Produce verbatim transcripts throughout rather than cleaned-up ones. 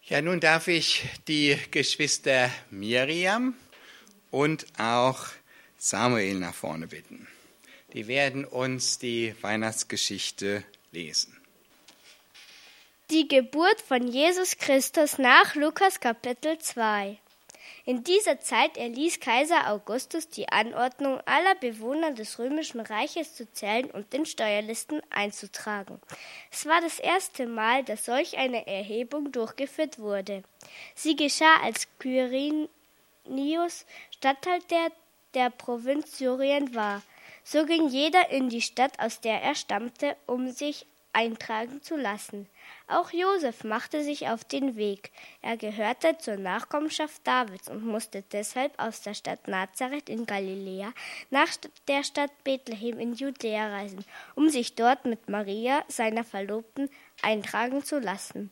Ja, nun darf ich die Geschwister Miriam und auch Samuel nach vorne bitten. Die werden uns die Weihnachtsgeschichte lesen. Die Geburt von Jesus Christus nach Lukas Kapitel zwei. In dieser Zeit erließ Kaiser Augustus die Anordnung, aller Bewohner des römischen Reiches zu zählen und in Steuerlisten einzutragen. Es war das erste Mal, dass solch eine Erhebung durchgeführt wurde. Sie geschah, als Quirinius Statthalter der Provinz Syrien war. So ging jeder in die Stadt, aus der er stammte, um sich eintragen zu lassen. Auch Josef machte sich auf den Weg. Er gehörte zur Nachkommenschaft Davids und musste deshalb aus der Stadt Nazareth in Galiläa nach der Stadt Bethlehem in Judäa reisen, um sich dort mit Maria, seiner Verlobten, eintragen zu lassen.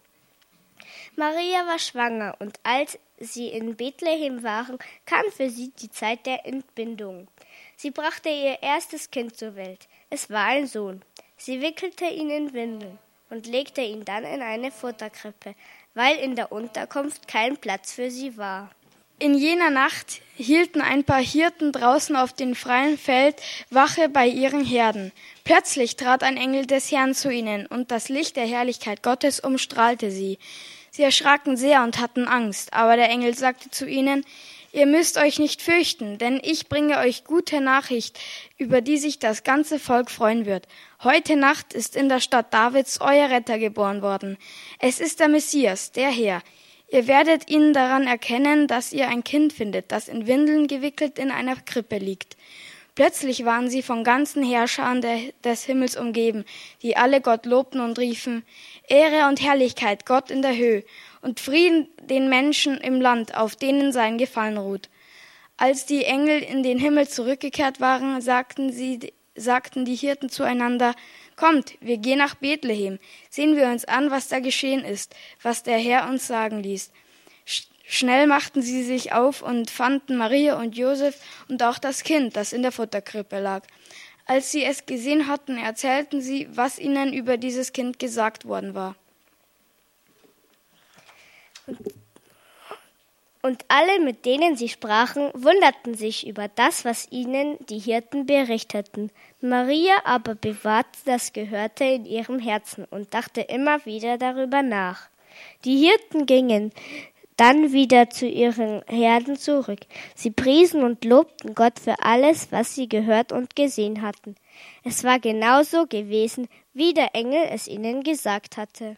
Maria war schwanger, und als sie in Bethlehem waren, kam für sie die Zeit der Entbindung. Sie brachte ihr erstes Kind zur Welt. Es war ein Sohn. Sie wickelte ihn in Windeln und legte ihn dann in eine Futterkrippe, weil in der Unterkunft kein Platz für sie war. In jener Nacht hielten ein paar Hirten draußen auf dem freien Feld Wache bei ihren Herden. Plötzlich trat ein Engel des Herrn zu ihnen, und das Licht der Herrlichkeit Gottes umstrahlte sie. Sie erschraken sehr und hatten Angst, aber der Engel sagte zu ihnen: Ihr müsst euch nicht fürchten, denn ich bringe euch gute Nachricht, über die sich das ganze Volk freuen wird. Heute Nacht ist in der Stadt Davids euer Retter geboren worden. Es ist der Messias, der Herr. Ihr werdet ihn daran erkennen, dass ihr ein Kind findet, das in Windeln gewickelt in einer Krippe liegt. Plötzlich waren sie von ganzen Heerscharen des Himmels umgeben, die alle Gott lobten und riefen: Ehre und Herrlichkeit Gott in der Höhe und Frieden den Menschen im Land, auf denen sein Gefallen ruht. Als die Engel in den Himmel zurückgekehrt waren, sagten sie, sagten die Hirten zueinander: Kommt, wir gehen nach Bethlehem, sehen wir uns an, was da geschehen ist, was der Herr uns sagen ließ. Schnell machten sie sich auf und fanden Maria und Josef und auch das Kind, das in der Futterkrippe lag. Als sie es gesehen hatten, erzählten sie, was ihnen über dieses Kind gesagt worden war. Und alle, mit denen sie sprachen, wunderten sich über das, was ihnen die Hirten berichteten. Maria aber bewahrte das Gehörte in ihrem Herzen und dachte immer wieder darüber nach. Die Hirten gingen dann wieder zu ihren Herden zurück. Sie priesen und lobten Gott für alles, was sie gehört und gesehen hatten. Es war genauso gewesen, wie der Engel es ihnen gesagt hatte.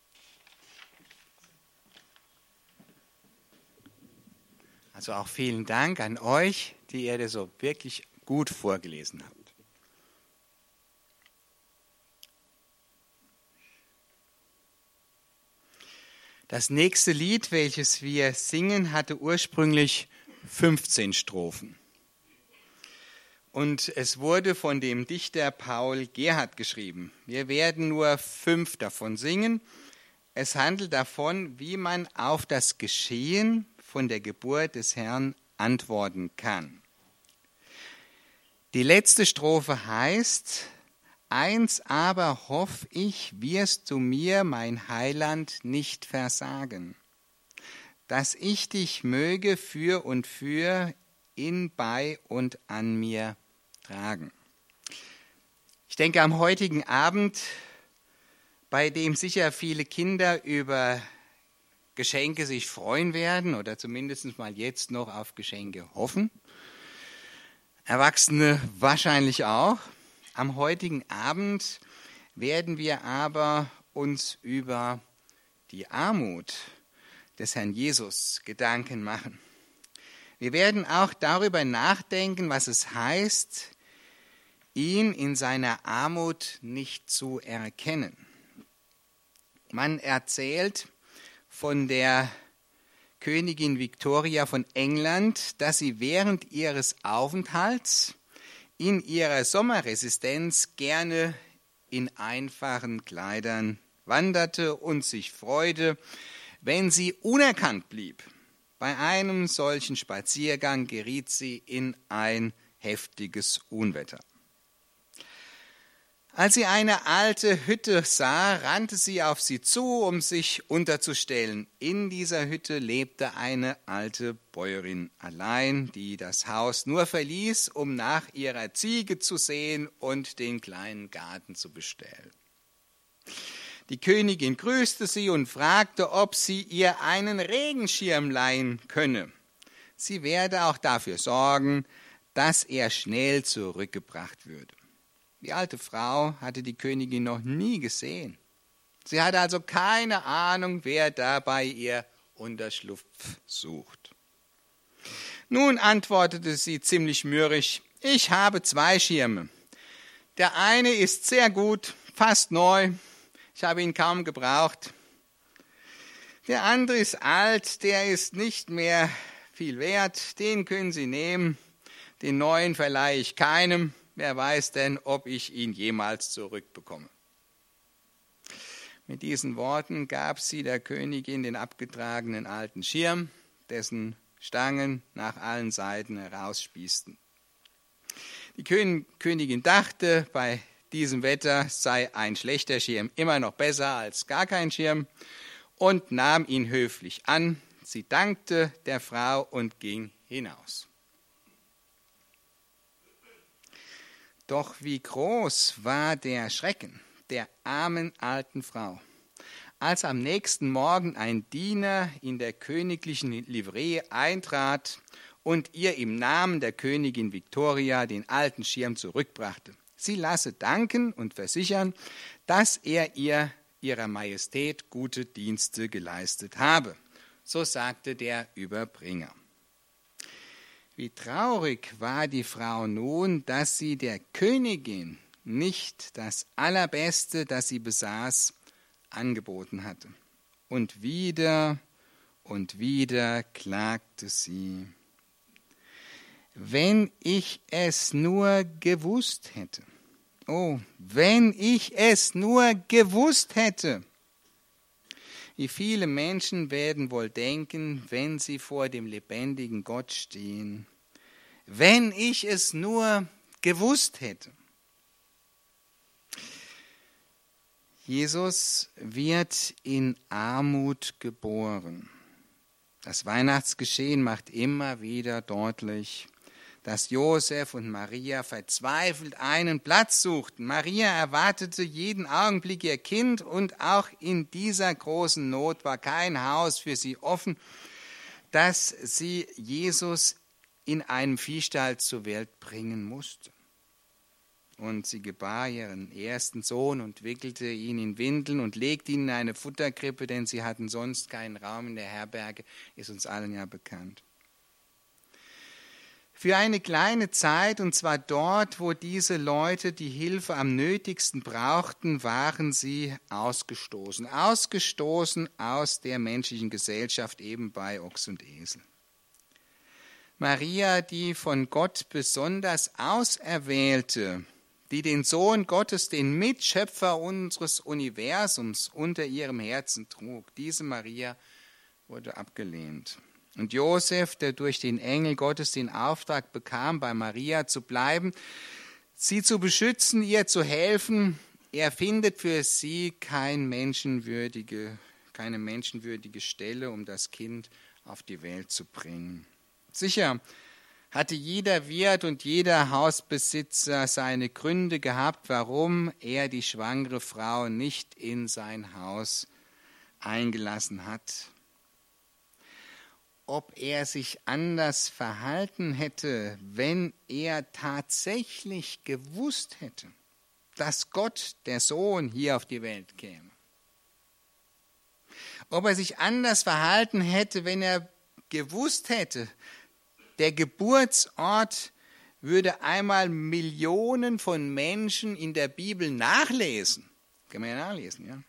Also auch vielen Dank an euch, die ihr das so wirklich gut vorgelesen habt. Das nächste Lied, welches wir singen, hatte ursprünglich fünfzehn Strophen. Und es wurde von dem Dichter Paul Gerhardt geschrieben. Wir werden nur fünf davon singen. Es handelt davon, wie man auf das Geschehen von der Geburt des Herrn antworten kann. Die letzte Strophe heißt: Eins aber hoff ich, wirst du mir, mein Heiland, nicht versagen, dass ich dich möge für und für in, bei und an mir tragen. Ich denke, am heutigen Abend, bei dem sicher viele Kinder über Geschenke sich freuen werden oder zumindest mal jetzt noch auf Geschenke hoffen, Erwachsene wahrscheinlich auch. Am heutigen Abend werden wir aber uns über die Armut des Herrn Jesus Gedanken machen. Wir werden auch darüber nachdenken, was es heißt, ihn in seiner Armut nicht zu erkennen. Man erzählt von der Königin Victoria von England, dass sie während ihres Aufenthalts in ihrer Sommerresidenz gerne in einfachen Kleidern wanderte und sich freute, wenn sie unerkannt blieb. Bei einem solchen Spaziergang geriet sie in ein heftiges Unwetter. Als sie eine alte Hütte sah, rannte sie auf sie zu, um sich unterzustellen. In dieser Hütte lebte eine alte Bäuerin allein, die das Haus nur verließ, um nach ihrer Ziege zu sehen und den kleinen Garten zu bestellen. Die Königin grüßte sie und fragte, ob sie ihr einen Regenschirm leihen könne. Sie werde auch dafür sorgen, dass er schnell zurückgebracht würde. Die alte Frau hatte die Königin noch nie gesehen. Sie hatte also keine Ahnung, wer dabei ihr Unterschlupf sucht. Nun antwortete sie ziemlich mürrisch, ich habe zwei Schirme. Der eine ist sehr gut, fast neu, ich habe ihn kaum gebraucht. Der andere ist alt, der ist nicht mehr viel wert, den können Sie nehmen. Den neuen verleihe ich keinem. Wer weiß denn, ob ich ihn jemals zurückbekomme. Mit diesen Worten gab sie der Königin den abgetragenen alten Schirm, dessen Stangen nach allen Seiten herausspießten. Die Königin dachte, bei diesem Wetter sei ein schlechter Schirm immer noch besser als gar kein Schirm und nahm ihn höflich an. Sie dankte der Frau und ging hinaus. Doch wie groß war der Schrecken der armen alten Frau, als am nächsten Morgen ein Diener in der königlichen Livree eintrat und ihr im Namen der Königin Victoria den alten Schirm zurückbrachte. Sie lasse danken und versichern, dass er ihr ihrer Majestät gute Dienste geleistet habe. So sagte der Überbringer. Wie traurig war die Frau nun, dass sie der Königin nicht das Allerbeste, das sie besaß, angeboten hatte. Und wieder und wieder klagte sie. Wenn ich es nur gewusst hätte. Oh, wenn ich es nur gewusst hätte. Wie viele Menschen werden wohl denken, wenn sie vor dem lebendigen Gott stehen, wenn ich es nur gewusst hätte. Jesus wird in Armut geboren. Das Weihnachtsgeschehen macht immer wieder deutlich, dass Josef und Maria verzweifelt einen Platz suchten. Maria erwartete jeden Augenblick ihr Kind und auch in dieser großen Not war kein Haus für sie offen, dass sie Jesus in einem Viehstall zur Welt bringen musste. Und sie gebar ihren ersten Sohn und wickelte ihn in Windeln und legte ihn in eine Futterkrippe, denn sie hatten sonst keinen Raum in der Herberge, ist uns allen ja bekannt. Für eine kleine Zeit, und zwar dort, wo diese Leute die Hilfe am nötigsten brauchten, waren sie ausgestoßen. Ausgestoßen aus der menschlichen Gesellschaft, eben bei Ochs und Esel. Maria, die von Gott besonders auserwählte, die den Sohn Gottes, den Mitschöpfer unseres Universums, unter ihrem Herzen trug, diese Maria wurde abgelehnt. Und Josef, der durch den Engel Gottes den Auftrag bekam, bei Maria zu bleiben, sie zu beschützen, ihr zu helfen, er findet für sie kein menschenwürdige, keine menschenwürdige Stelle, um das Kind auf die Welt zu bringen. Sicher hatte jeder Wirt und jeder Hausbesitzer seine Gründe gehabt, warum er die schwangere Frau nicht in sein Haus eingelassen hat. Ob er sich anders verhalten hätte, wenn er tatsächlich gewusst hätte, dass Gott, der Sohn, hier auf die Welt käme. Ob er sich anders verhalten hätte, wenn er gewusst hätte, der Geburtsort würde einmal Millionen von Menschen in der Bibel nachlesen. Kann man ja nachlesen, ja.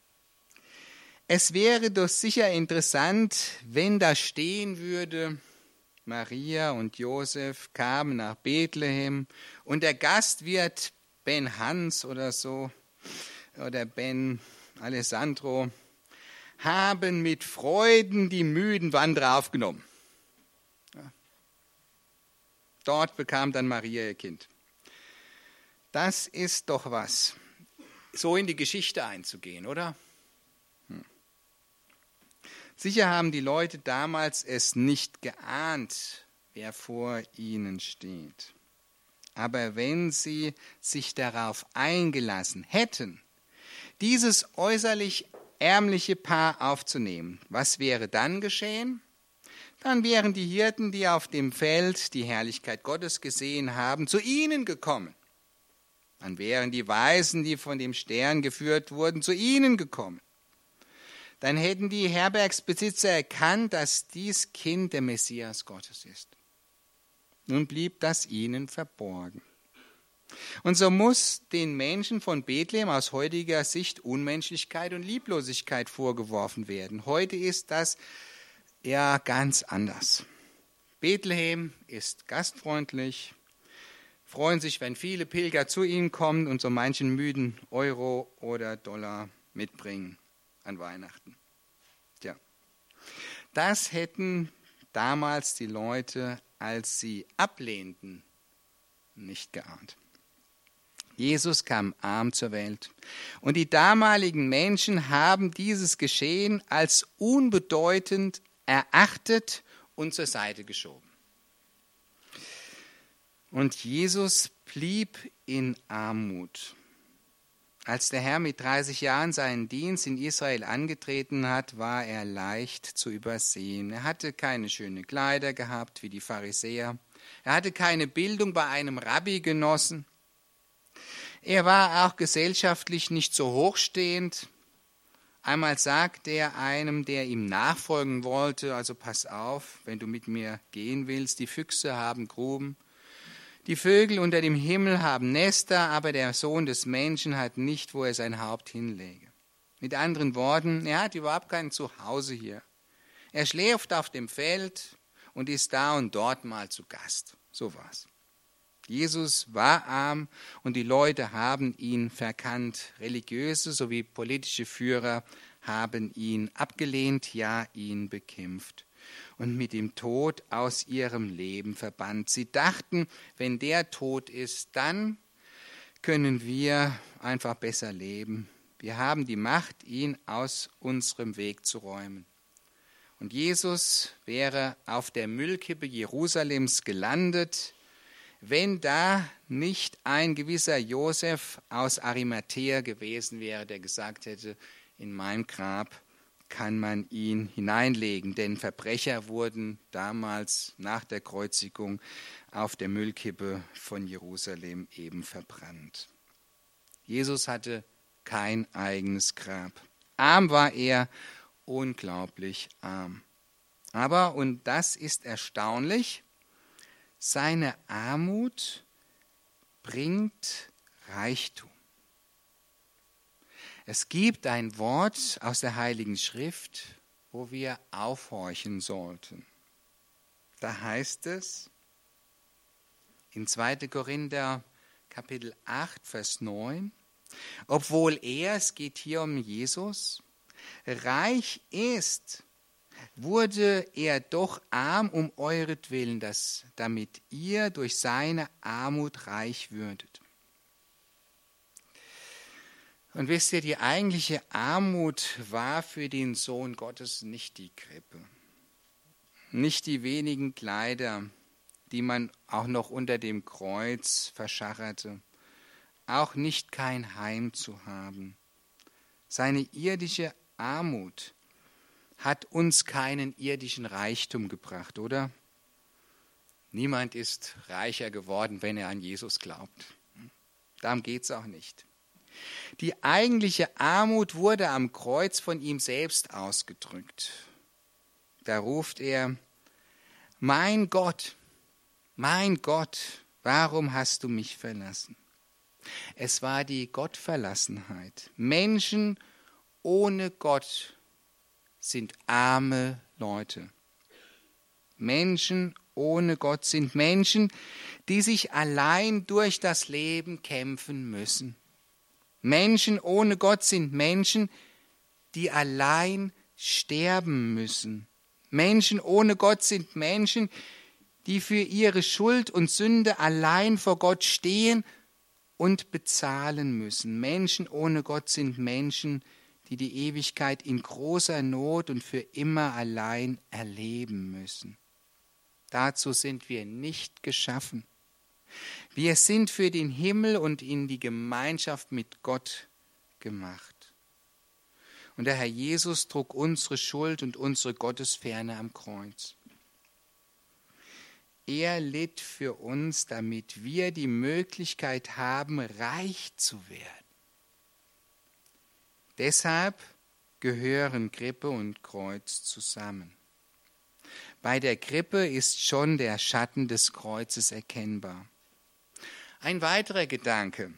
Es wäre doch sicher interessant, wenn da stehen würde, Maria und Josef kamen nach Bethlehem und der Gastwirt Ben Hans oder so oder Ben Alessandro haben mit Freuden die müden Wanderer aufgenommen. Ja. Dort bekam dann Maria ihr Kind. Das ist doch was, so in die Geschichte einzugehen, oder? Hm. Sicher haben die Leute damals es nicht geahnt, wer vor ihnen steht. Aber wenn sie sich darauf eingelassen hätten, dieses äußerlich ärmliche Paar aufzunehmen, was wäre dann geschehen? Dann wären die Hirten, die auf dem Feld die Herrlichkeit Gottes gesehen haben, zu ihnen gekommen. Dann wären die Weisen, die von dem Stern geführt wurden, zu ihnen gekommen. Dann hätten die Herbergsbesitzer erkannt, dass dies Kind der Messias Gottes ist. Nun blieb das ihnen verborgen. Und so muss den Menschen von Bethlehem aus heutiger Sicht Unmenschlichkeit und Lieblosigkeit vorgeworfen werden. Heute ist das ja ganz anders. Bethlehem ist gastfreundlich, freuen sich, wenn viele Pilger zu ihnen kommen und so manchen müden Euro oder Dollar mitbringen an Weihnachten. Tja, das hätten damals die Leute, als sie ablehnten, nicht geahnt. Jesus kam arm zur Welt und die damaligen Menschen haben dieses Geschehen als unbedeutend erachtet und zur Seite geschoben. Und Jesus blieb in Armut. Als der Herr mit dreißig Jahren seinen Dienst in Israel angetreten hat, war er leicht zu übersehen. Er hatte keine schönen Kleider gehabt wie die Pharisäer. Er hatte keine Bildung bei einem Rabbi genossen. Er war auch gesellschaftlich nicht so hochstehend. Einmal sagte er einem, der ihm nachfolgen wollte, also pass auf, wenn du mit mir gehen willst, die Füchse haben Gruben, die Vögel unter dem Himmel haben Nester, aber der Sohn des Menschen hat nicht, wo er sein Haupt hinlege. Mit anderen Worten, er hat überhaupt kein Zuhause hier. Er schläft auf dem Feld und ist da und dort mal zu Gast. So war's. Jesus war arm und die Leute haben ihn verkannt. Religiöse sowie politische Führer haben ihn abgelehnt, ja, ihn bekämpft und mit dem Tod aus ihrem Leben verbannt. Sie dachten, wenn der tot ist, dann können wir einfach besser leben. Wir haben die Macht, ihn aus unserem Weg zu räumen. Und Jesus wäre auf der Müllkippe Jerusalems gelandet, wenn da nicht ein gewisser Josef aus Arimathäa gewesen wäre, der gesagt hätte, in mein Grab kann man ihn hineinlegen. Denn Verbrecher wurden damals nach der Kreuzigung auf der Müllkippe von Jerusalem eben verbrannt. Jesus hatte kein eigenes Grab. Arm war er, unglaublich arm. Aber, und das ist erstaunlich, seine Armut bringt Reichtum. Es gibt ein Wort aus der Heiligen Schrift, wo wir aufhorchen sollten. Da heißt es in zweiter Korinther Kapitel acht, Vers neun, obwohl er, es geht hier um Jesus, reich ist, wurde er doch arm um euretwillen, dass, damit ihr durch seine Armut reich würdet. Und wisst ihr, die eigentliche Armut war für den Sohn Gottes nicht die Krippe, nicht die wenigen Kleider, die man auch noch unter dem Kreuz verschacherte, auch nicht kein Heim zu haben. Seine irdische Armut hat uns keinen irdischen Reichtum gebracht, oder? Niemand ist reicher geworden, wenn er an Jesus glaubt. Darum geht es auch nicht. Die eigentliche Armut wurde am Kreuz von ihm selbst ausgedrückt. Da ruft er, mein Gott, mein Gott, warum hast du mich verlassen? Es war die Gottverlassenheit. Menschen ohne Gott sind arme Leute. Menschen ohne Gott sind Menschen, die sich allein durch das Leben kämpfen müssen. Menschen ohne Gott sind Menschen, die allein sterben müssen. Menschen ohne Gott sind Menschen, die für ihre Schuld und Sünde allein vor Gott stehen und bezahlen müssen. Menschen ohne Gott sind Menschen, die die Ewigkeit in großer Not und für immer allein erleben müssen. Dazu sind wir nicht geschaffen. Wir sind für den Himmel und in die Gemeinschaft mit Gott gemacht. Und der Herr Jesus trug unsere Schuld und unsere Gottesferne am Kreuz. Er litt für uns, damit wir die Möglichkeit haben, reich zu werden. Deshalb gehören Krippe und Kreuz zusammen. Bei der Krippe ist schon der Schatten des Kreuzes erkennbar. Ein weiterer Gedanke.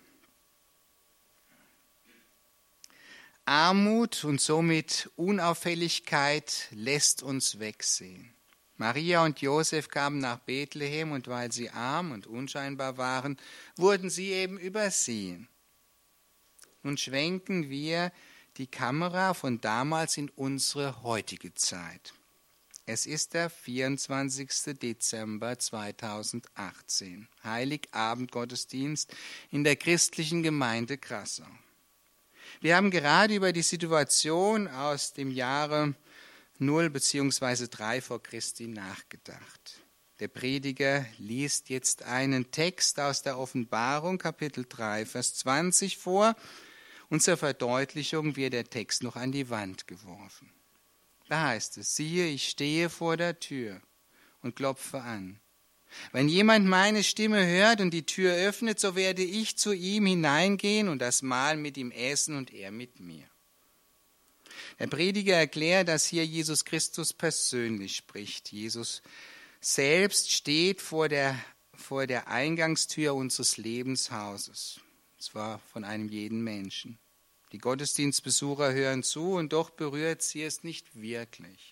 Armut und somit Unauffälligkeit lässt uns wegsehen. Maria und Josef kamen nach Bethlehem und weil sie arm und unscheinbar waren, wurden sie eben übersehen. Nun schwenken wir die Kamera von damals in unsere heutige Zeit. Es ist der vierundzwanzigster Dezember zweitausendachtzehn, Heiligabend-Gottesdienst in der christlichen Gemeinde Grassau. Wir haben gerade über die Situation aus dem Jahre null bzw. drei vor Christi nachgedacht. Der Prediger liest jetzt einen Text aus der Offenbarung, Kapitel drei, Vers zwanzig vor, und zur Verdeutlichung wird der Text noch an die Wand geworfen. Da heißt es, siehe, ich stehe vor der Tür und klopfe an. Wenn jemand meine Stimme hört und die Tür öffnet, so werde ich zu ihm hineingehen und das Mahl mit ihm essen und er mit mir. Der Prediger erklärt, dass hier Jesus Christus persönlich spricht. Jesus selbst steht vor der, vor der Eingangstür unseres Lebenshauses. Und zwar von einem jeden Menschen. Die Gottesdienstbesucher hören zu und doch berührt sie es nicht wirklich.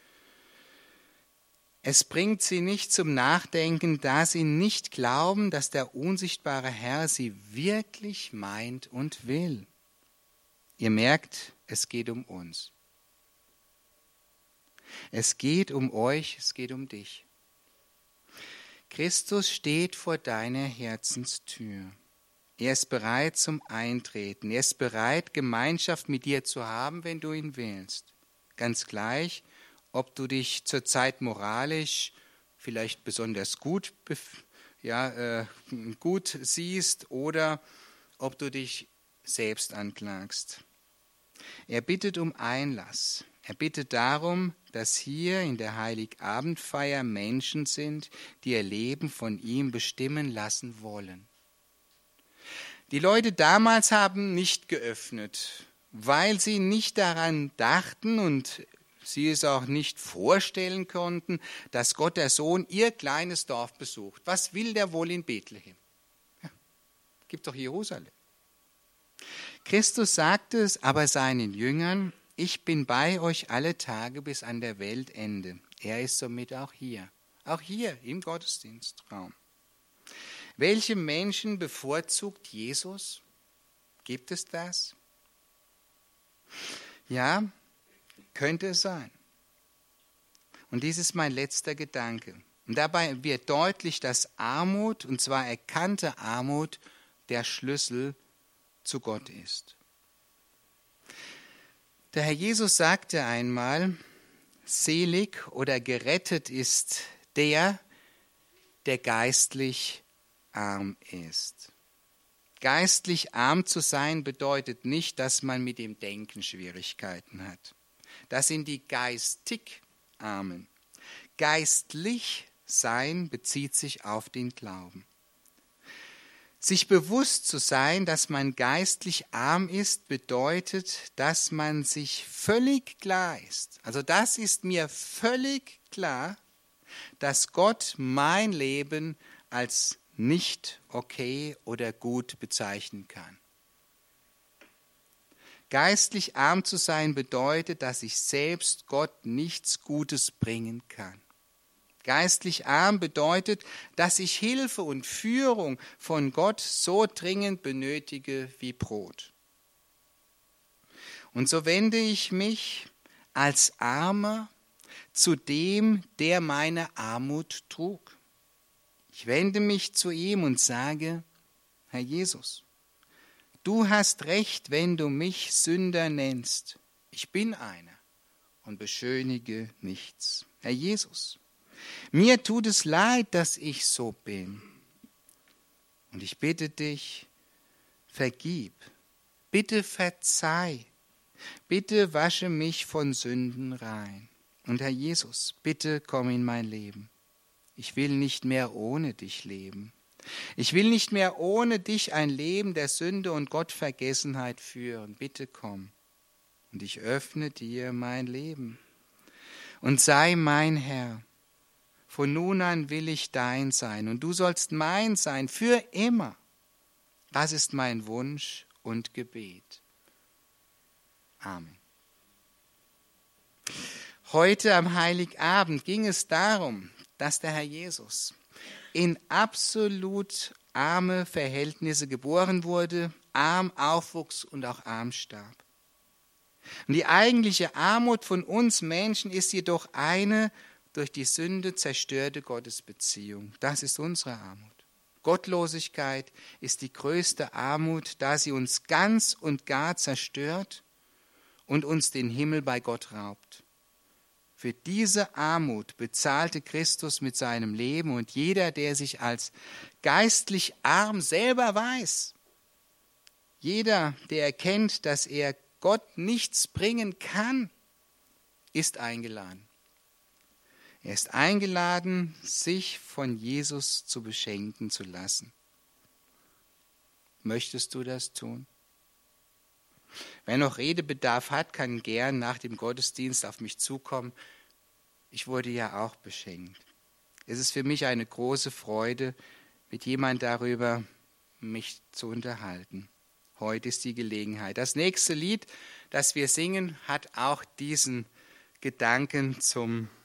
Es bringt sie nicht zum Nachdenken, da sie nicht glauben, dass der unsichtbare Herr sie wirklich meint und will. Ihr merkt, es geht um uns. Es geht um euch, es geht um dich. Christus steht vor deiner Herzenstür. Er ist bereit zum Eintreten. Er ist bereit, Gemeinschaft mit dir zu haben, wenn du ihn wählst. Ganz gleich, ob du dich zurzeit moralisch vielleicht besonders gut, ja, äh, gut siehst oder ob du dich selbst anklagst. Er bittet um Einlass. Er bittet darum, dass hier in der Heiligabendfeier Menschen sind, die ihr Leben von ihm bestimmen lassen wollen. Die Leute damals haben nicht geöffnet, weil sie nicht daran dachten und sie es auch nicht vorstellen konnten, dass Gott der Sohn ihr kleines Dorf besucht. Was will der wohl in Bethlehem? Ja, gibt doch Jerusalem. Christus sagte es aber seinen Jüngern, ich bin bei euch alle Tage bis an der Weltende. Er ist somit auch hier, auch hier im Gottesdienstraum. Welche Menschen bevorzugt Jesus? Gibt es das? Ja, könnte es sein. Und dies ist mein letzter Gedanke. Und dabei wird deutlich, dass Armut, und zwar erkannte Armut, der Schlüssel zu Gott ist. Der Herr Jesus sagte einmal, selig oder gerettet ist der, der geistlich arm ist. Geistlich arm zu sein bedeutet nicht, dass man mit dem Denken Schwierigkeiten hat. Das sind die geistig Armen. Geistlich sein bezieht sich auf den Glauben. Sich bewusst zu sein, dass man geistlich arm ist, bedeutet, dass man sich völlig klar ist. Also das ist mir völlig klar, dass Gott mein Leben als nicht okay oder gut bezeichnen kann. Geistlich arm zu sein bedeutet, dass ich selbst Gott nichts Gutes bringen kann. Geistlich arm bedeutet, dass ich Hilfe und Führung von Gott so dringend benötige wie Brot. Und so wende ich mich als Armer zu dem, der meine Armut trug. Ich wende mich zu ihm und sage, Herr Jesus, du hast recht, wenn du mich Sünder nennst. Ich bin einer und beschönige nichts. Herr Jesus, mir tut es leid, dass ich so bin. Und ich bitte dich, vergib, bitte verzeih, bitte wasche mich von Sünden rein. Und Herr Jesus, bitte komm in mein Leben. Ich will nicht mehr ohne dich leben. Ich will nicht mehr ohne dich ein Leben der Sünde und Gottvergessenheit führen. Bitte komm. Und ich öffne dir mein Leben. Und sei mein Herr. Von nun an will ich dein sein. Und du sollst mein sein für immer. Das ist mein Wunsch und Gebet. Amen. Heute am Heiligabend ging es darum, dass der Herr Jesus in absolut arme Verhältnisse geboren wurde, arm aufwuchs und auch arm starb. Und die eigentliche Armut von uns Menschen ist jedoch eine durch die Sünde zerstörte Gottesbeziehung. Das ist unsere Armut. Gottlosigkeit ist die größte Armut, da sie uns ganz und gar zerstört und uns den Himmel bei Gott raubt. Für diese Armut bezahlte Christus mit seinem Leben, und jeder, der sich als geistlich arm selber weiß, jeder, der erkennt, dass er Gott nichts bringen kann, ist eingeladen. Er ist eingeladen, sich von Jesus zu beschenken zu lassen. Möchtest du das tun? Wer noch Redebedarf hat, kann gern nach dem Gottesdienst auf mich zukommen. Ich wurde ja auch beschenkt. Es ist für mich eine große Freude, mit jemand darüber mich zu unterhalten. Heute ist die Gelegenheit. Das nächste Lied, das wir singen, hat auch diesen Gedanken zum